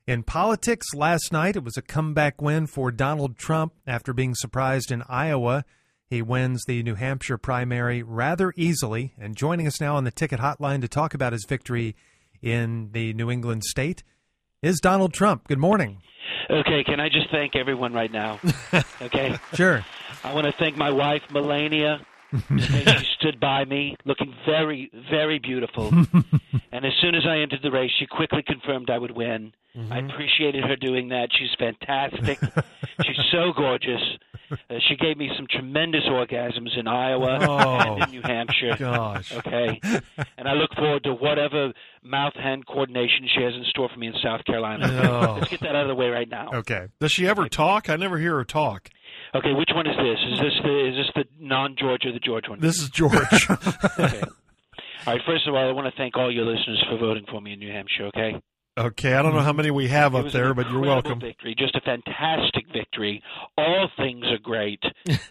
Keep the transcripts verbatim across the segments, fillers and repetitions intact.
In politics last night, it was a comeback win for Donald Trump after being surprised in Iowa. He wins the New Hampshire primary rather easily. And joining us now on the ticket hotline to talk about his victory in the New England state is Donald Trump. Good morning. Okay, can I just thank everyone right now? Okay? Sure. I want to thank my wife, Melania. She stood by me, looking very, very beautiful. And as soon as I entered the race, she quickly confirmed I would win. Mm-hmm. I appreciated her doing that. She's fantastic. She's so gorgeous. Uh, she gave me some tremendous orgasms in Iowa oh, and in New Hampshire. Gosh. Okay? And I look forward to whatever mouth-hand coordination she has in store for me in South Carolina. Oh. Let's get that out of the way right now. Okay. Does she ever talk? I never hear her talk. Okay, which one is this? Is this the is this the non-George or the George one? This is George. Okay. All right, first of all, I want to thank all your listeners for voting for me in New Hampshire, okay? Okay, I don't know how many we have It up was there, an but you're incredible welcome. Victory, just a fantastic victory. All things are great.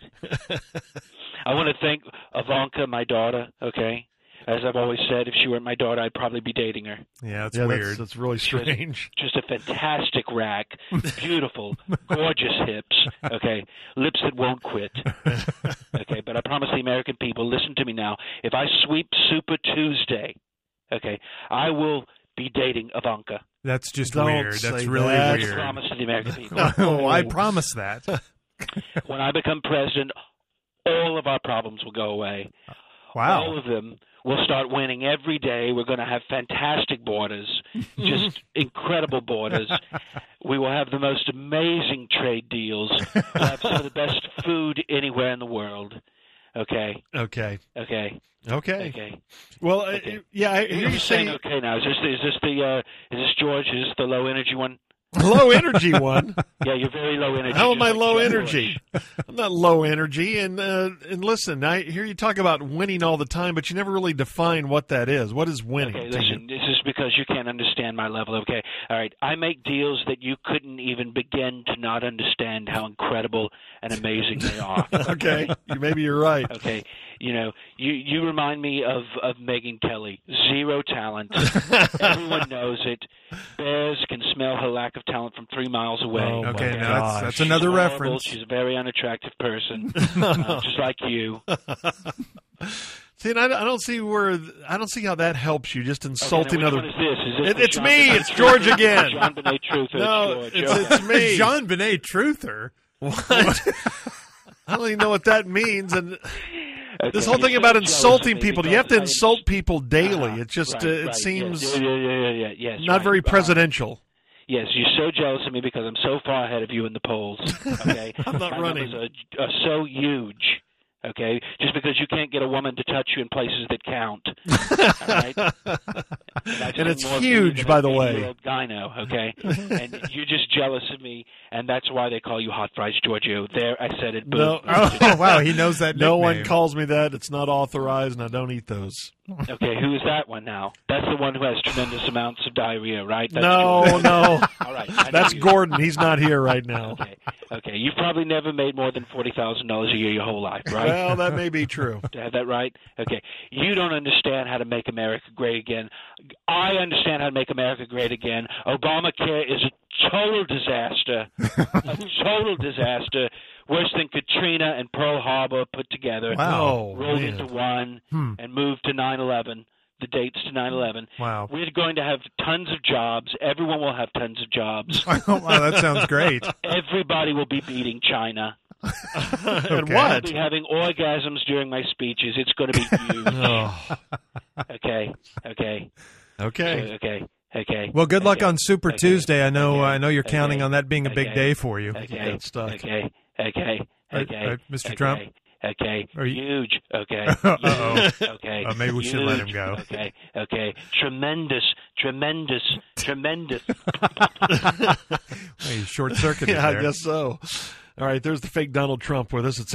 I want to thank Ivanka, my daughter, okay? As I've always said, if she weren't my daughter, I'd probably be dating her. Yeah, that's yeah, weird. That's, that's really strange. Just a fantastic rack, beautiful, gorgeous hips, okay, lips that won't quit, okay. But I promise the American people, listen to me now. If I sweep Super Tuesday, okay, I will be dating Ivanka. That's just Don't weird. That's say really that. I weird. promise to the American people. No, I promise that. When I become president, all of our problems will go away. Wow. All of them will start winning every day. We're going to have fantastic borders, just incredible borders. We will have the most amazing trade deals. We'll have some of the best food anywhere in the world. Okay. Okay. Okay. Okay. Okay. Well, Okay. uh, yeah, I hear You're you saying say okay now. Is this is this the uh, is this George? Is this the low energy one? low energy one. Yeah, you're very low energy. How am just I like low George. energy? I'm not low energy. And uh, and listen, I hear you talk about winning all the time, but you never really define what that is. What is winning? Okay, to you? listen, this is because you can't understand my level, okay? All right, I make deals that you couldn't even begin to not understand how incredible and amazing they are. Okay, you, maybe you're right. Okay, you know, you, you remind me of, of Megyn Kelly. Zero talent. Everyone knows it. Bears can smell her lack of talent from three miles away. Oh, my Okay, gosh. now that's, that's another She's horrible. reference. She's a very unattractive person, uh, just like you. See, and I, I don't see where I don't see how that helps you. Just insulting okay, now other. which one is this? Is this It- the it's Jean me. Benet It's Truther? George again. Jean Benet Truther. No, it's it's, George. it's me. Jean Benet Truther. What? I don't even know what that means. And Okay, this whole you're thing so about jealous insulting of me people, do you have to because I insult am- people daily? Uh-huh. It just Right, uh, it right, seems yes. yeah, yeah, yeah, yeah, yes, not right. very Uh, presidential. Yes, you're so jealous of me because I'm so far ahead of you in the polls. Okay, I'm not My running. numbers are, are so huge. Okay, just because you can't get a woman to touch you in places that count. All right? And, I've And seen it's more of you huge, than by an the way. eighty-year-old gyno, okay, and you're just jealous of me, and that's why they call you Hot Fries Giorgio. There, I said it. Boom. No. Oh, wow, he knows that No one nickname. calls me that. It's not authorized, and I don't eat those. Okay, who is that one now? That's the one who has tremendous amounts of diarrhea, right? That's No, George. no. All right, I know That's you. Gordon. He's not here right now. Okay, okay. You've probably never made more than forty thousand dollars a year your whole life, right? Well, that may be true. To have that right? Okay. You don't understand how to make America great again. I understand how to make America great again. Obamacare is a total disaster. A total disaster. Worse than Katrina and Pearl Harbor put together. Wow, Rolled man. into one Hmm. and moved to nine eleven. The dates to nine eleven. Wow. We're going to have tons of jobs. Everyone will have tons of jobs. Wow, that sounds great. Everybody will be beating China. And Okay. I'll what? be having orgasms during my speeches. It's going to be huge. Oh, Okay, okay, okay. okay, okay. Well, good luck okay, on Super okay, Tuesday. I know. okay, uh, I know you're okay, counting on that being a big okay, day for you. Okay, got stuck. okay, okay, Uh, okay, uh, Mister okay, Trump? Okay, Are you- huge. Okay, Uh-oh. huge, okay. Uh, maybe we should let him huge, go. Okay, okay. Tremendous, tremendous, tremendous. Well, you short-circuited Yeah, I there. guess so. All right, there's the fake Donald Trump with us. It's